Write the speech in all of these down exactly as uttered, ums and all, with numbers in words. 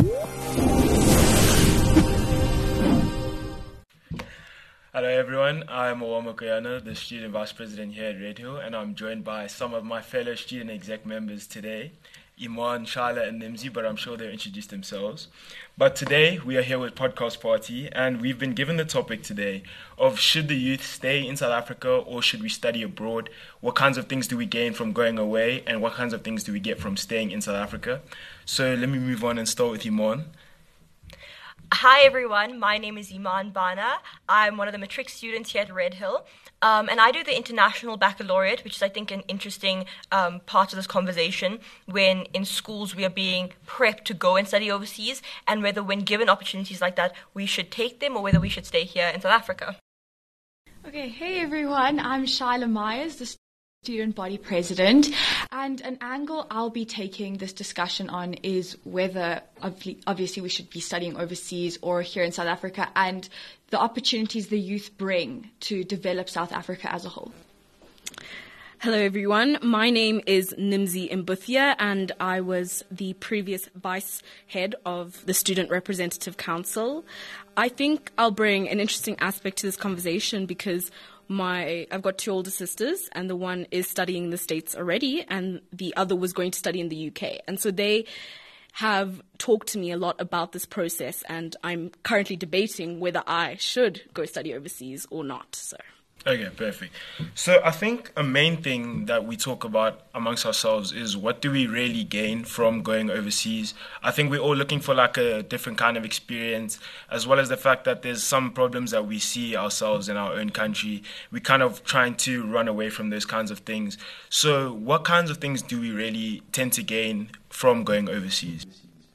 Hello everyone, I'm Owama Koyana, the Student Vice President here at Redhill, and I'm joined by some of my fellow student exec members today, Iman, Shala and Nimzi, but I'm sure they'll introduce themselves. But today we are here with Podcast Party, and we've been given the topic today of should the youth stay in South Africa or should we study abroad? What kinds of things do we gain from going away, and what kinds of things do we get from staying in South Africa? So let me move on and start with Iman. Hi everyone, my name is Iman Bana. I'm one of the matric students here at Redhill, um, and I do the International Baccalaureate, which is I think an interesting um, part of this conversation when in schools we are being prepped to go and study overseas, and whether when given opportunities like that we should take them or whether we should stay here in South Africa. Okay, hey everyone, I'm Shyla Myers, the Student Body President, and an angle I'll be taking this discussion on is whether obviously we should be studying overseas or here in South Africa, and the opportunities the youth bring to develop South Africa as a whole. Hello everyone, my name is Nimzi Mbuthia and I was the previous vice head of the Student Representative Council. I think I'll bring an interesting aspect to this conversation because My, I've got two older sisters, and the one is studying in the States already, and the other was going to study in the U K. And so they have talked to me a lot about this process, and I'm currently debating whether I should go study overseas or not. So. Okay, perfect. So I think a main thing that we talk about amongst ourselves is what do we really gain from going overseas? I think we're all looking for like a different kind of experience, as well as the fact that there's some problems that we see ourselves in our own country. We're kind of trying to run away from those kinds of things. So what kinds of things do we really tend to gain from going overseas?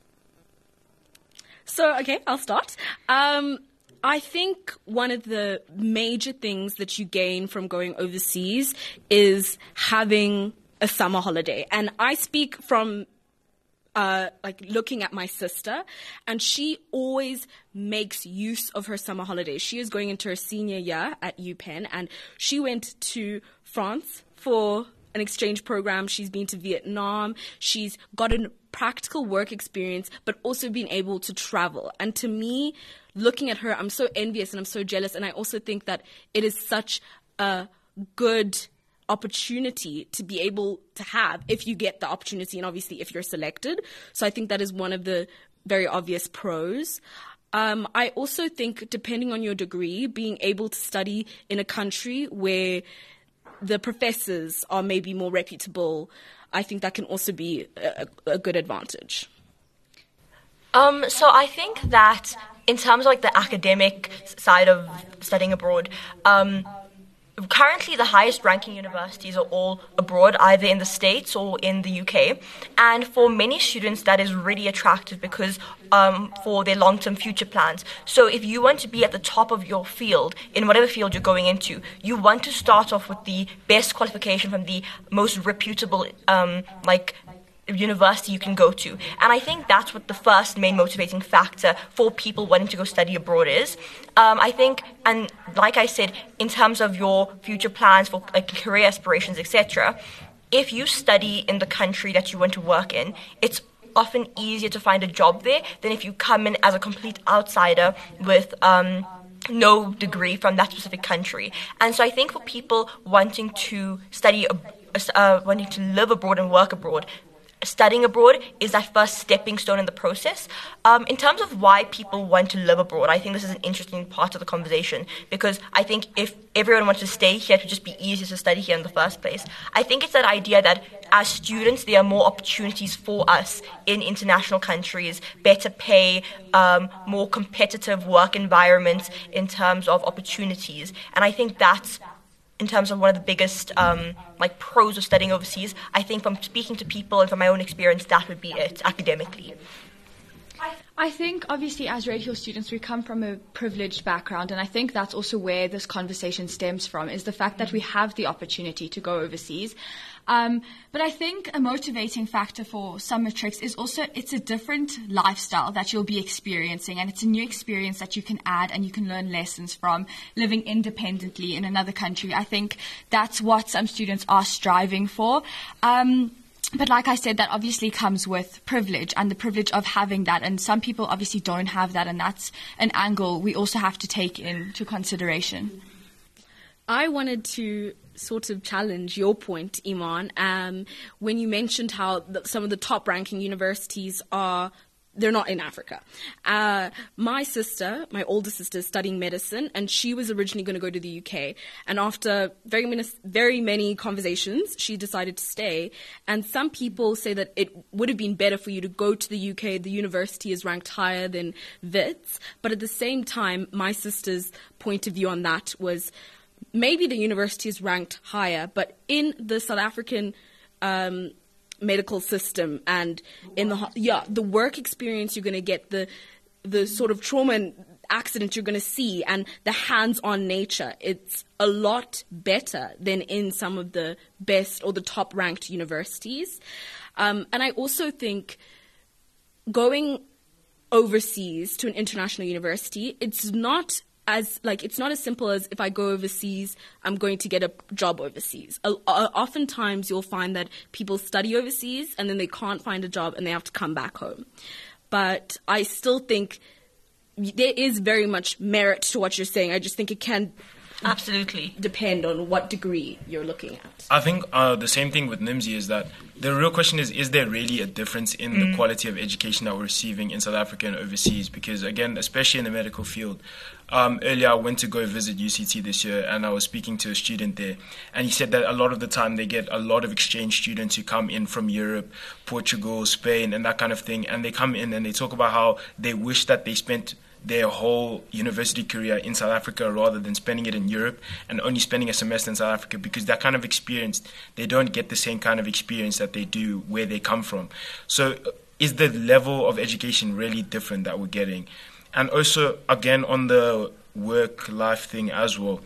So, okay, I'll start. Um, I think one of the major things that you gain from going overseas is having a summer holiday. And I speak from uh, like looking at my sister, and she always makes use of her summer holidays. She is going into her senior year at UPenn, and she went to France for an exchange program. She's been to Vietnam. She's gotten practical work experience, but also been able to travel. And to me, looking at her, I'm so envious and I'm so jealous. And I also think that it is such a good opportunity to be able to have if you get the opportunity, and obviously if you're selected. So I think that is one of the very obvious pros. Um, I also think, depending on your degree, being able to study in a country where the professors are maybe more reputable, I think that can also be a, a good advantage. Um, so I think that in terms of like the academic side of studying abroad, um, currently the highest ranking universities are all abroad, either in the States or in the U K. And for many students, that is really attractive because um, for their long-term future plans. So if you want to be at the top of your field, in whatever field you're going into, you want to start off with the best qualification from the most reputable, um, like, university you can go to. And I think that's what the first main motivating factor for people wanting to go study abroad is. Um, I think, and like I said, in terms of your future plans for like career aspirations, et cetera, if you study in the country that you want to work in, it's often easier to find a job there than if you come in as a complete outsider with um, no degree from that specific country. And so I think for people wanting to study, uh, wanting to live abroad and work abroad, studying abroad is that first stepping stone in the process. Um, in terms of why people want to live abroad, I think this is an interesting part of the conversation, because I think if everyone wants to stay here, it would just be easier to study here in the first place. I think it's that idea that as students, there are more opportunities for us in international countries, better pay, um, more competitive work environments in terms of opportunities. And I think that's in terms of one of the biggest um, like pros of studying overseas. I think from speaking to people and from my own experience, that would be it academically. I think, obviously, as Redhill students, we come from a privileged background, and I think that's also where this conversation stems from, is the fact that we have the opportunity to go overseas. Um, but I think a motivating factor for some matrics is also it's a different lifestyle that you'll be experiencing, and it's a new experience that you can add and you can learn lessons from living independently in another country. I think that's what some students are striving for. Um, but like I said, that obviously comes with privilege and the privilege of having that. And some people obviously don't have that. And that's an angle we also have to take into consideration. I wanted to sort of challenge your point, Iman, um, when you mentioned how the, some of the top-ranking universities are they're not in Africa. Uh, my sister, my older sister, is studying medicine, and she was originally going to go to the U K. And after very many, very many conversations, she decided to stay. And some people say that it would have been better for you to go to the U K. The university is ranked higher than Wits. But at the same time, my sister's point of view on that was maybe the university is ranked higher, but in the South African um medical system and in the yeah the work experience you're going to get, the the sort of trauma and accident you're going to see, and the hands-on nature, it's a lot better than in some of the best or the top ranked universities. Um, and I also think going overseas to an international university, it's not As like it's not as simple as if I go overseas, I'm going to get a job overseas. Uh, oftentimes, you'll find that people study overseas and then they can't find a job and they have to come back home. But I still think there is very much merit to what you're saying. I just think it can absolutely depend on what degree you're looking at. I think uh, the same thing with Nimzi is that the real question is, is there really a difference in mm. the quality of education that we're receiving in South Africa and overseas? Because, again, especially in the medical field, um, earlier I went to go visit U C T this year, and I was speaking to a student there, and he said that a lot of the time they get a lot of exchange students who come in from Europe, Portugal, Spain, and that kind of thing, and they come in and they talk about how they wish that they spent their whole university career in South Africa rather than spending it in Europe and only spending a semester in South Africa, because that kind of experience, they don't get the same kind of experience that they do where they come from. So is the level of education really different that we're getting? And also, again, on the work-life thing as well,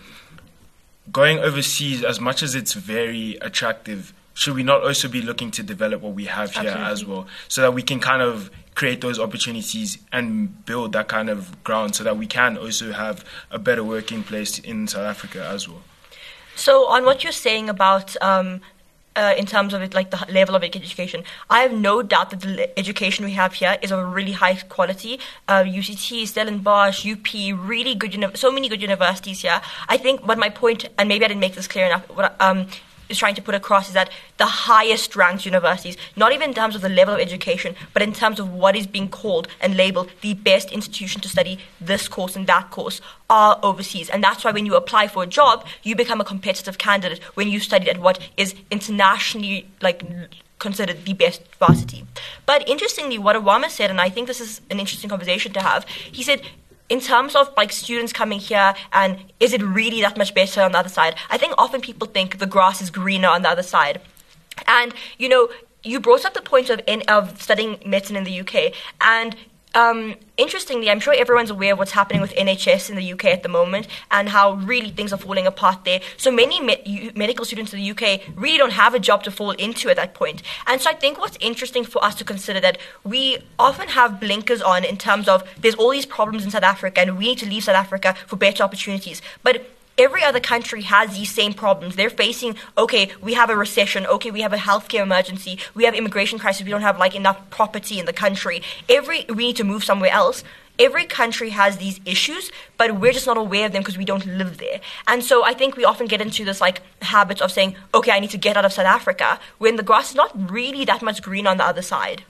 going overseas, as much as it's very attractive, should we not also be looking to develop what we have here Absolutely. As well, so that we can kind of create those opportunities and build that kind of ground so that we can also have a better working place in South Africa as well? So on what you're saying about um, uh, in terms of it, like the level of education, I have no doubt that the education we have here is of a really high quality. Uh, U C T, Stellenbosch, U P, really good, uni- so many good universities here. I think, but my point, and maybe I didn't make this clear enough, what, um, is trying to put across is that the highest ranked universities, not even in terms of the level of education, but in terms of what is being called and labeled the best institution to study this course and that course, are overseas. And that's why when you apply for a job, you become a competitive candidate when you studied at what is internationally like considered the best varsity. But interestingly, what Awama said, and I think this is an interesting conversation to have, he said, in terms of like students coming here and is it really that much better on the other side? I think often people think the grass is greener on the other side. And, you know, you brought up the point of in, of studying medicine in the U K. And um, interestingly, I'm sure everyone's aware of what's happening with N H S in the U K at the moment and how really things are falling apart there. So many me- medical students in the U K really don't have a job to fall into at that point. And so I think what's interesting for us to consider that we often have blinkers on in terms of there's all these problems in South Africa and we need to leave South Africa for better opportunities. But every other country has these same problems. They're facing, okay, we have a recession, okay, we have a healthcare emergency, we have immigration crisis, we don't have like enough property in the country. Every we need to move somewhere else. Every country has these issues, but we're just not aware of them because we don't live there. And so I think we often get into this like habit of saying, okay, I need to get out of South Africa, when the grass is not really that much green on the other side.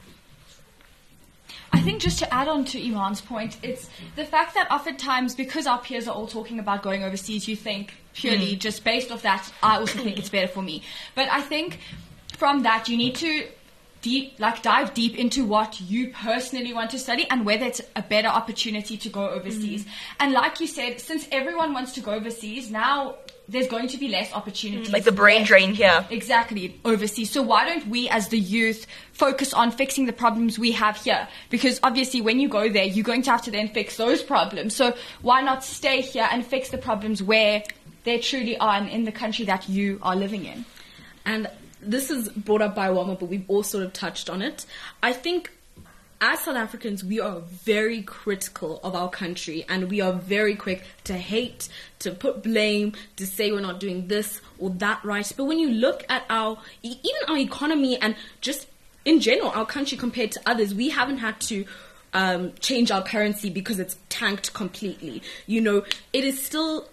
I think just to add on to Iman's point, it's the fact that oftentimes, because our peers are all talking about going overseas, you think purely mm. just based off that, I also think it's better for me. But I think from that, you need to deep, like dive deep into what you personally want to study and whether it's a better opportunity to go overseas. Mm. And like you said, since everyone wants to go overseas, now there's going to be less opportunities. Like the brain drain here. Exactly, overseas. So why don't we as the youth focus on fixing the problems we have here? Because obviously when you go there, you're going to have to then fix those problems. So why not stay here and fix the problems where they truly are in the country that you are living in? And this is brought up by Awama, but we've all sort of touched on it. I think as South Africans, we are very critical of our country, and we are very quick to hate, to put blame, to say we're not doing this or that right. But when you look at our, even our economy and just in general, our country compared to others, we haven't had to um, change our currency because it's tanked completely. You know, it is still...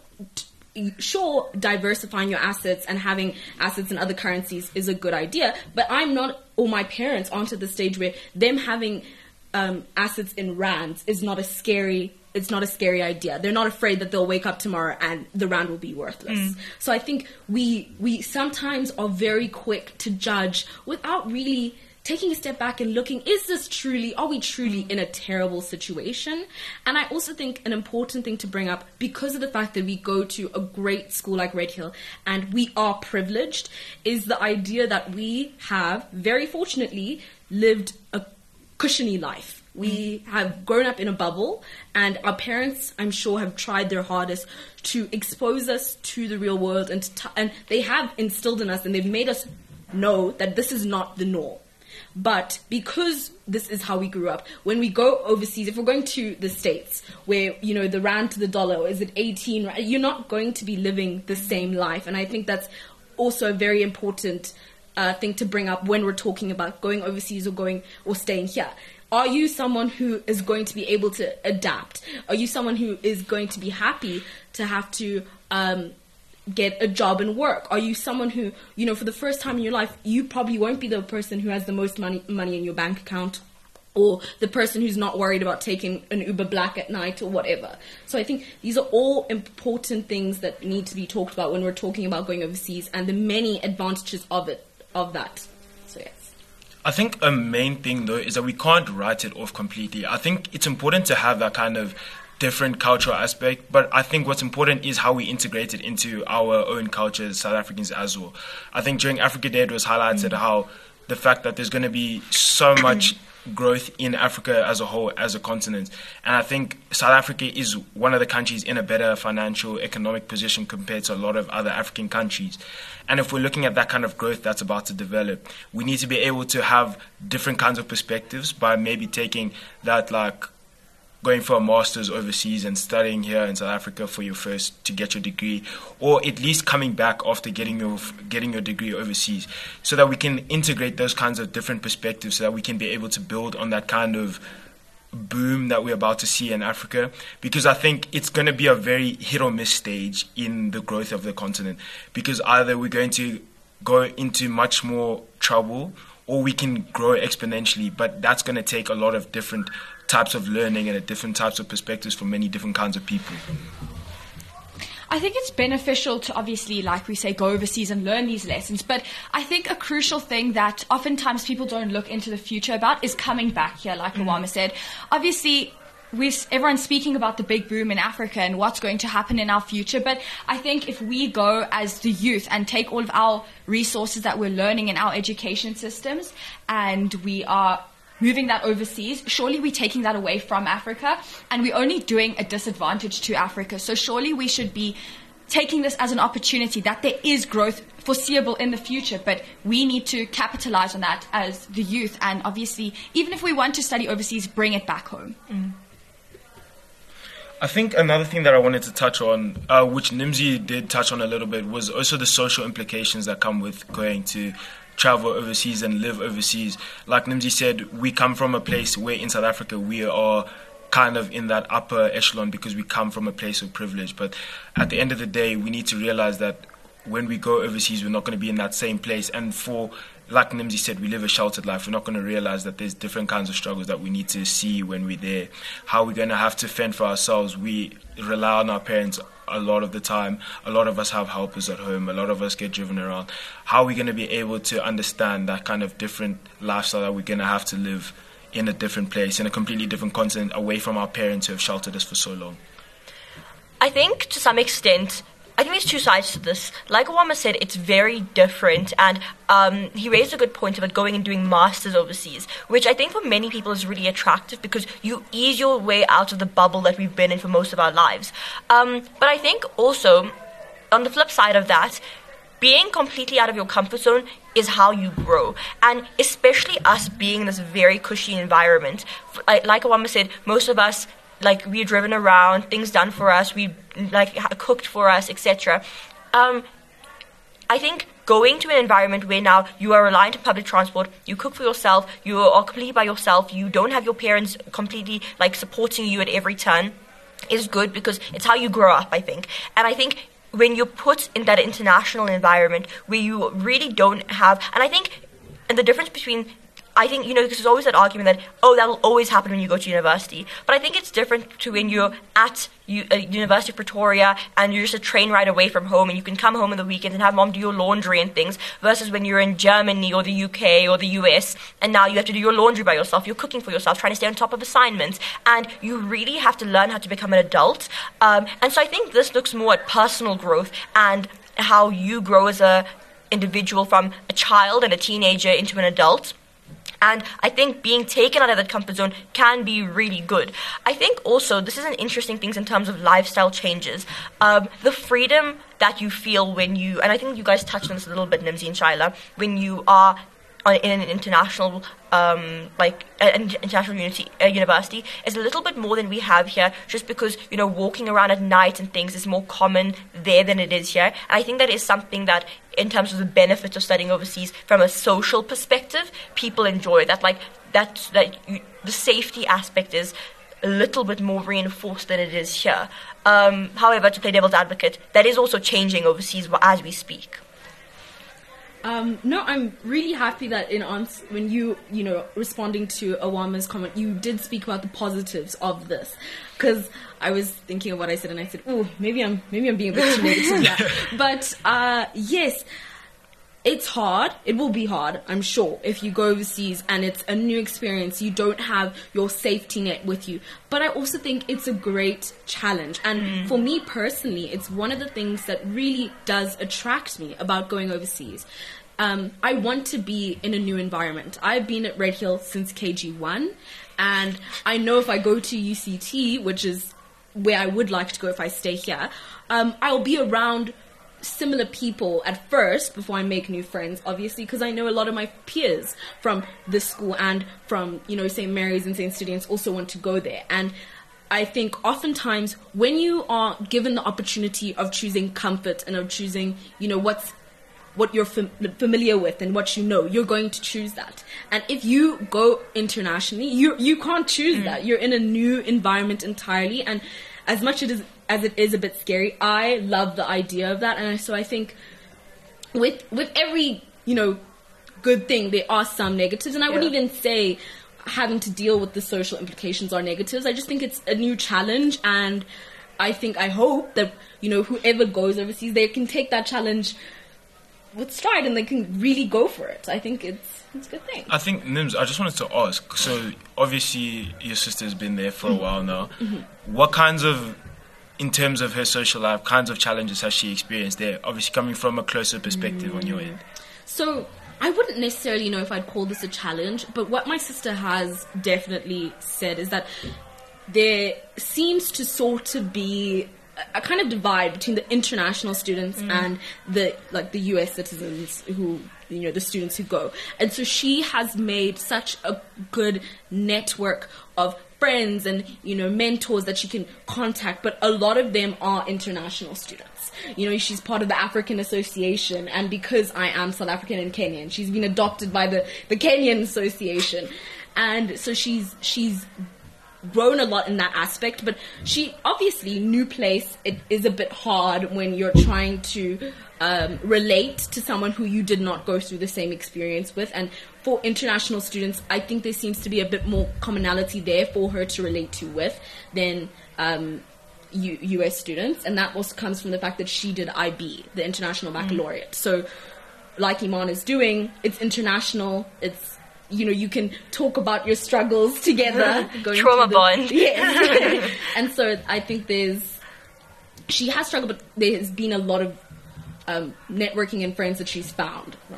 Sure, diversifying your assets and having assets in other currencies is a good idea, but I'm not, or my parents aren't at the stage where them having um, assets in rands is not a scary, it's not a scary idea. They're not afraid that they'll wake up tomorrow and the rand will be worthless. Mm. So I think we we sometimes are very quick to judge without really taking a step back and looking, is this truly, are we truly in a terrible situation? And I also think an important thing to bring up, because of the fact that we go to a great school like Redhill and we are privileged, is the idea that we have, very fortunately, lived a cushiony life. We have grown up in a bubble, and our parents, I'm sure, have tried their hardest to expose us to the real world, and, to t- and they have instilled in us, and they've made us know that this is not the norm. But because this is how we grew up, when we go overseas, if we're going to the States, where, you know, the rand to the dollar is at eighteen, you're not going to be living the same life. And I think that's also a very important uh, thing to bring up when we're talking about going overseas or going or staying here. Are you someone who is going to be able to adapt? Are you someone who is going to be happy to have to um, get a job and work? Are you someone who, you know, for the first time in your life, you probably won't be the person who has the most money money in your bank account, or the person who's not worried about taking an Uber Black at night or whatever. So I think these are all important things that need to be talked about when we're talking about going overseas and the many advantages of it, of that. So yes. I think a main thing, though, is that we can't write it off completely. I think it's important to have that kind of different cultural aspect, but I think what's important is how we integrate it into our own culture as South Africans as well. I think during Africa Day it was highlighted mm. how the fact that there's going to be so much growth in Africa as a whole, as a continent, and I think South Africa is one of the countries in a better financial, economic position compared to a lot of other African countries. And if we're looking at that kind of growth that's about to develop, we need to be able to have different kinds of perspectives by maybe taking that, like, going for a master's overseas and studying here in South Africa for your first to get your degree, or at least coming back after getting your getting your degree overseas, so that we can integrate those kinds of different perspectives, so that we can be able to build on that kind of boom that we're about to see in Africa. Because I think it's going to be a very hit or miss stage in the growth of the continent, because either we're going to go into much more trouble or we can grow exponentially, but that's going to take a lot of different types of learning and different types of perspectives from many different kinds of people. I think it's beneficial to obviously, like we say, go overseas and learn these lessons. But I think a crucial thing that oftentimes people don't look into the future about is coming back here, like mm-hmm. Awama said. Obviously, we're, everyone's speaking about the big boom in Africa and what's going to happen in our future. But I think if we go as the youth and take all of our resources that we're learning in our education systems and we are moving that overseas, surely we're taking that away from Africa and we're only doing a disadvantage to Africa. So surely we should be taking this as an opportunity that there is growth foreseeable in the future, but we need to capitalize on that as the youth. And obviously, even if we want to study overseas, bring it back home. Mm. I think another thing that I wanted to touch on, uh, which Nimzi did touch on a little bit, was also the social implications that come with going to travel overseas and live overseas. Like Nimzi said, we come from a place where in South Africa we are kind of in that upper echelon because we come from a place of privilege. But at the end of the day, we need to realize that when we go overseas, we're not going to be in that same place. And for, like Nimzi said, we live a sheltered life. We're not going to realize that there's different kinds of struggles that we need to see when we're there. How we're going to have to fend for ourselves. We rely on our parents a lot of the time. A lot of us have helpers at home. A lot of us get driven around. How are we going to be able to understand that kind of different lifestyle that we're going to have to live in a different place, in a completely different continent, away from our parents who have sheltered us for so long? I think to some extent, I think there's two sides to this. Like Awama said, it's very different, and um, he raised a good point about going and doing masters overseas, which I think for many people is really attractive because you ease your way out of the bubble that we've been in for most of our lives. Um, but I think also, on the flip side of that, being completely out of your comfort zone is how you grow. And especially us being in this very cushy environment, like, like Awama said, most of us, like, we're driven around, things done for us, we like cooked for us, et cetera. Um, I think going to an environment where now you are reliant on public transport, you cook for yourself, you are completely by yourself, you don't have your parents completely like supporting you at every turn, is good because it's how you grow up, I think. And I think when you're put in that international environment where you really don't have, and I think, and the difference between, I think, you know, because there's always that argument that, oh, that'll always happen when you go to university. But I think it's different to when you're at U- uh, University of Pretoria and you're just a train ride away from home and you can come home on the weekends and have mom do your laundry and things, versus when you're in Germany or the U K or the U S and now you have to do your laundry by yourself, you're cooking for yourself, trying to stay on top of assignments, and you really have to learn how to become an adult. Um, and so I think this looks more at personal growth and how you grow as a individual from a child and a teenager into an adult. And I think being taken out of that comfort zone can be really good. I think also this is an interesting thing in terms of lifestyle changes. Um, the freedom that you feel when you, and I think you guys touched on this a little bit, Nimzi and Shaila, when you are on, in an international, um, like an international unity, uh, university, is a little bit more than we have here. Just because, you know, walking around at night and things is more common there than it is here. And I think that is something that, in terms of the benefits of studying overseas from a social perspective, people enjoy that. Like that, that you, the safety aspect is a little bit more reinforced than it is here. Um, however, to play devil's advocate, that is also changing overseas as we speak. Um, no, I'm really happy that in ans- when you, you know, responding to Awama's comment, you did speak about the positives of this. Because I was thinking of what I said and I said, oh, maybe I'm, maybe I'm being a bit too negative. Yeah. But, uh, yes, it's hard. It will be hard, I'm sure, if you go overseas and it's a new experience. You don't have your safety net with you. But I also think it's a great challenge. And mm. for me personally, it's one of the things that really does attract me about going overseas. Um, I want to be in a new environment. I've been at Red Hill since K G one. And I know if I go to U C T, which is where I would like to go if I stay here, um, I'll be around similar people at first before I make new friends, obviously, because I know a lot of my peers from this school and from, you know, Saint Mary's and Saint Stithians also want to go there. And I think oftentimes when you are given the opportunity of choosing comfort and of choosing, you know, what's what you're fam- familiar with and what you know, you're going to choose that. And if you go internationally, you you can't choose mm. that. You're in a new environment entirely. And as much it is, as it is a bit scary, I love the idea of that. And so I think with with every, you know, good thing, there are some negatives. And I yeah. wouldn't even say having to deal with the social implications are negatives. I just think it's a new challenge. And I think, I hope that, you know, whoever goes overseas, they can take that challenge with stride and they can really go for it. I think it's it's a good thing. I think, Nims, I just wanted to ask, so obviously your sister's been there for mm-hmm. a while now. Mm-hmm. What kinds of, in terms of her social life, kinds of challenges has she experienced there? Obviously coming from a closer perspective mm. on your end. So I wouldn't necessarily know if I'd call this a challenge, but what my sister has definitely said is that there seems to sort of be a kind of divide between the international students mm. and the like the U S citizens who, you know, the students who go. And so she has made such a good network of friends and, you know, mentors that she can contact, but a lot of them are international students. You know, she's part of the African Association, and because I am South African and Kenyan, she's been adopted by the, the Kenyan Association. And so she's she's grown a lot in that aspect, but she obviously, new place, it is a bit hard when you're trying to um, relate to someone who you did not go through the same experience with. And for international students, I think there seems to be a bit more commonality there for her to relate to with than um, U- U.S. students, and that also comes from the fact that she did I B, the International Baccalaureate. Mm. So like Iman is doing, it's international, it's, you know, you can talk about your struggles together. Going Trauma the, bond. Yes. And so I think there's, she has struggled, but there's been a lot of um, networking and friends that she's found from this.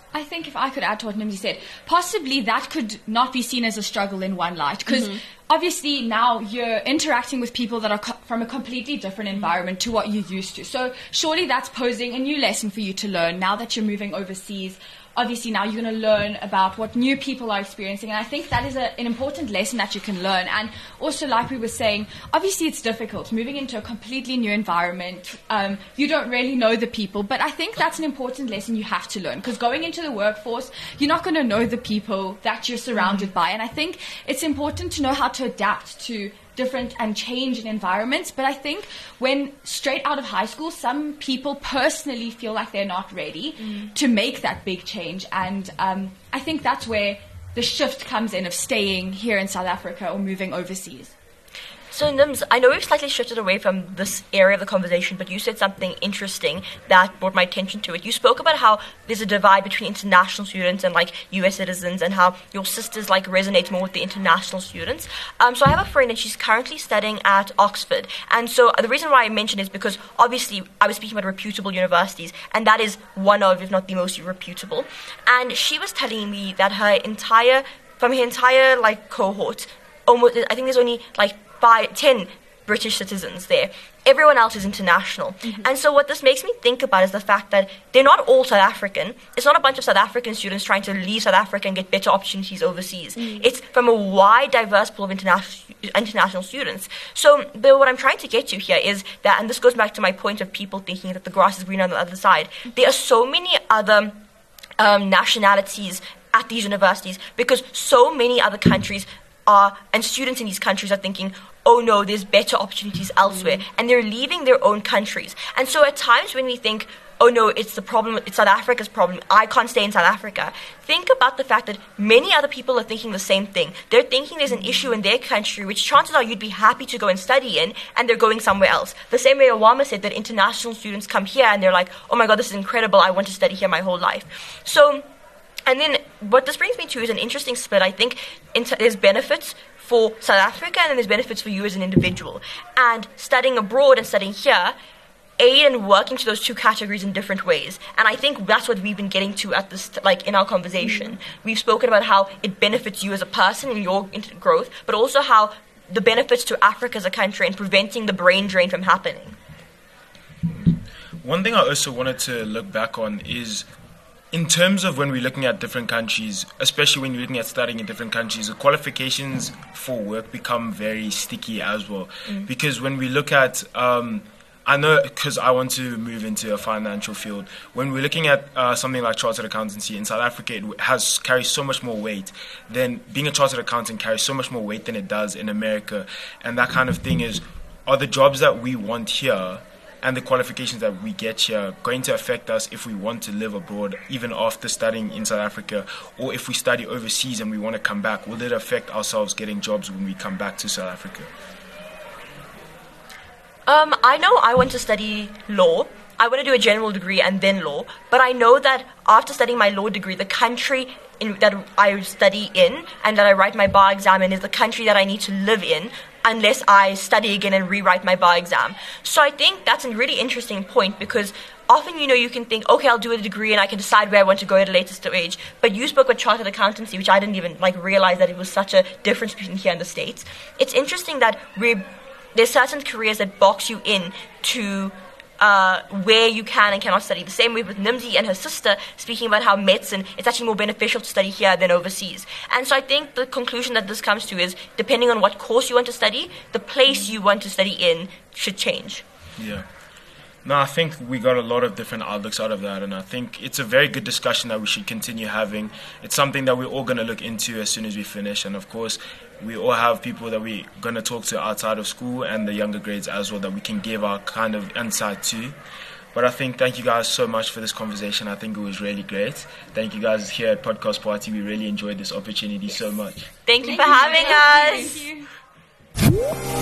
I think if I could add to what Nimzi said, possibly that could not be seen as a struggle in one light, because mm-hmm. obviously now you're interacting with people that are co- from a completely different environment to what you're used to. So surely that's posing a new lesson for you to learn now that you're moving overseas. Obviously now you're going to learn about what new people are experiencing, and I think that is a, an important lesson that you can learn. And also, like we were saying, obviously it's difficult moving into a completely new environment. Um, you don't really know the people, but I think that's an important lesson you have to learn, because going into the workforce, you're not going to know the people that you're surrounded by, and I think it's important to know how to adapt to different and change in environments. But I think when straight out of high school, some people personally feel like they're not ready mm. to make that big change, and um, I think that's where the shift comes in of staying here in South Africa or moving overseas. So, Nims, I know we've slightly shifted away from this area of the conversation, but you said something interesting that brought my attention to it. You spoke about how there's a divide between international students and, like, U S citizens, and how your sisters, like, resonate more with the international students. Um, so I have a friend, and she's currently studying at Oxford. And so the reason why I mentioned is because, obviously, I was speaking about reputable universities, and that is one of, if not the most reputable. And she was telling me that her entire, from her entire, like, cohort, almost, I think there's only, like, five, ten British citizens there. Everyone else is international. Mm-hmm. And so what this makes me think about is the fact that they're not all South African. It's not a bunch of South African students trying to leave South Africa and get better opportunities overseas. Mm-hmm. It's from a wide, diverse pool of international international students. So but what I'm trying to get to here is that, and this goes back to my point of people thinking that the grass is greener on the other side, there are so many other um, nationalities at these universities, because so many other countries are, and students in these countries are thinking, oh no, there's better opportunities elsewhere, mm. and they're leaving their own countries. And so at times when we think, oh no, it's the problem, it's South Africa's problem, I can't stay in South Africa, think about the fact that many other people are thinking the same thing. They're thinking there's an issue in their country which chances are you'd be happy to go and study in, and they're going somewhere else. The same way Awama said that international students come here and they're like, oh my god, this is incredible, I want to study here my whole life. So, and then what this brings me to is an interesting split. I think inter- there's benefits for South Africa, and then there's benefits for you as an individual. And studying abroad and studying here aid in working to those two categories in different ways. And I think that's what we've been getting to at this, like, in our conversation. Mm-hmm. We've spoken about how it benefits you as a person in your growth, but also how the benefits to Africa as a country and preventing the brain drain from happening. One thing I also wanted to look back on is, in terms of when we're looking at different countries, especially when you're looking at studying in different countries, the qualifications for work become very sticky as well. Mm. Because when we look at, um, I know because I want to move into a financial field, when we're looking at uh, something like chartered accountancy in South Africa, it has carries so much more weight. Then being a chartered accountant carries so much more weight than it does in America. And that kind of thing is, are the jobs that we want here and the qualifications that we get here going to affect us if we want to live abroad, even after studying in South Africa, or if we study overseas and we want to come back? Will it affect ourselves getting jobs when we come back to South Africa? Um, I know I want to study law. I want to do a general degree and then law, but I know that after studying my law degree, the country in, that I study in and that I write my bar exam in is the country that I need to live in, unless I study again and rewrite my bar exam. So I think that's a really interesting point, because often, you know, you can think, okay, I'll do a degree and I can decide where I want to go at a later stage. But you spoke about chartered accountancy, which I didn't even like realize that it was such a difference between here and the States. It's interesting that we're, there's certain careers that box you in to Uh, where you can and cannot study. The same way with Nimzi and her sister speaking about how medicine, it's actually more beneficial to study here than overseas. And so I think the conclusion that this comes to is, depending on what course you want to study, the place you want to study in should change. Yeah. No, I think we got a lot of different outlooks out of that, and I think it's a very good discussion that we should continue having. It's something that we're all going to look into as soon as we finish, and of course, we all have people that we're going to talk to outside of school and the younger grades as well that we can give our kind of insight to. But I think thank you guys so much for this conversation. I think it was really great. Thank you guys here at Podcast Party. We really enjoyed this opportunity so much. Thank you for having us. Thank you.